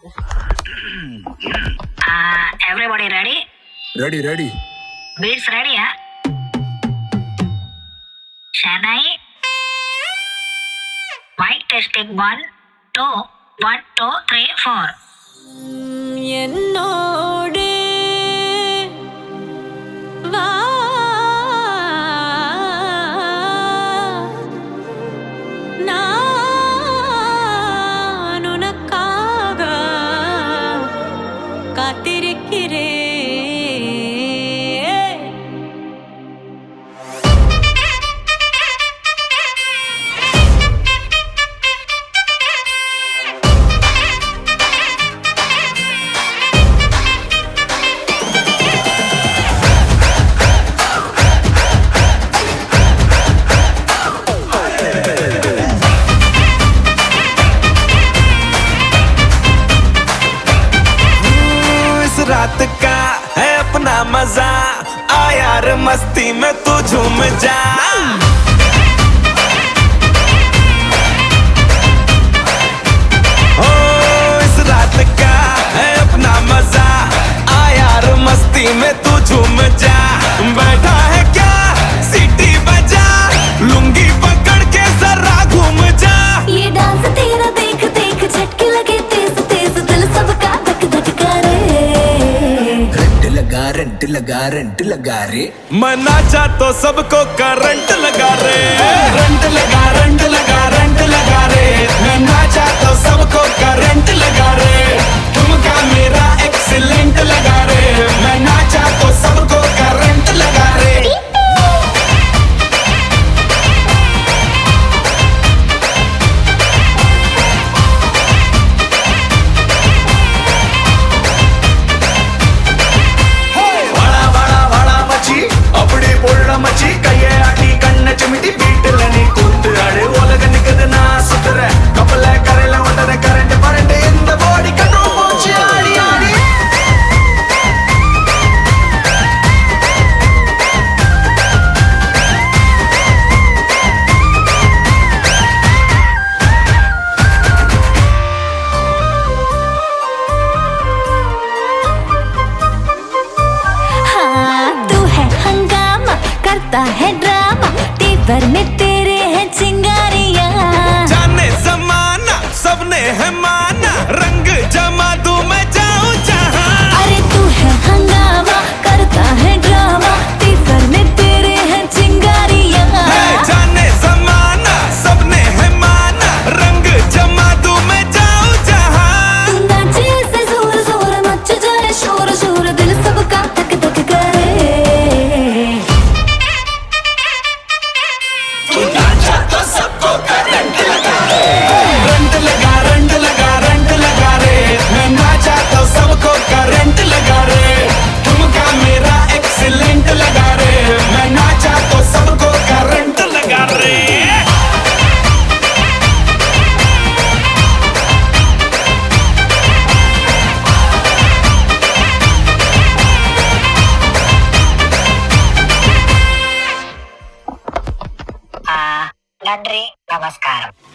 Everybody ready? Ready. Beats ready, huh? Chennai. Mic testing 1, 2, 1, 2, 3, 4. என்னோடு வா நான் உனக்காக காத்திருக்கிறேன். रात का है अपना मजा, आ यार मस्ती में तू झूम जा. ओ इस रात का है अपना मजा, आ यार मस्ती में तू झूम जा. बैठा है क्या सीटी बजा, लुंगी पकड़ के जरा घूम जा. ये डांस तेरा देख देख झटके लगे तेज तेज, दिल सबका धक धक करे. रंट लगा रे. मैं नाचा तो सबको करंट लगा रे. रंट लगा रे. मैं नाचा तो सबको करंट लगा रे. तुमका मेरा एक्सीलेंट लगा रे. मैं नाचा तो सबको करंट लगा रे. அப்படி பொருள மச்சி கைய ஆட்டி கண்ண சிமிட்டி வீட்டுல நீ கூத்து ஆடு. உலக நிக்குது நான் சுத்துற கப்பல கரையில ஒட்டற கரண்ட் பரண்ட் இந்த பாடி கண்ட்ரோல் போச்சு ஆடி ஆடி. करता है ड्रामा, तेवर में तेरे हैं चिंगारियां. जाने जमाना सबने है माना, रंग जमा दूं मैं जाऊं जहां. अरे तू है हंगामा, करता है ड्रामा, तेवर में तेरे हैं चिंगारियां. जाने जमाना सबने है माना, रंग जमा दूं मैं जाऊं जहां. तू नाचे ऐसे जोर जोर मच जाए शोर शोर, दिल सबका धक धक करे. तो सबको करंट लगा रे. रंट लगा रे. मैं नाचा तो सबको करंट लगा रे. तुमका मेरा एक्सीलेंट लगा रे. मैं नाचा तो सबको करंट लगा रे. நன்றி, நமஸ்காரம்.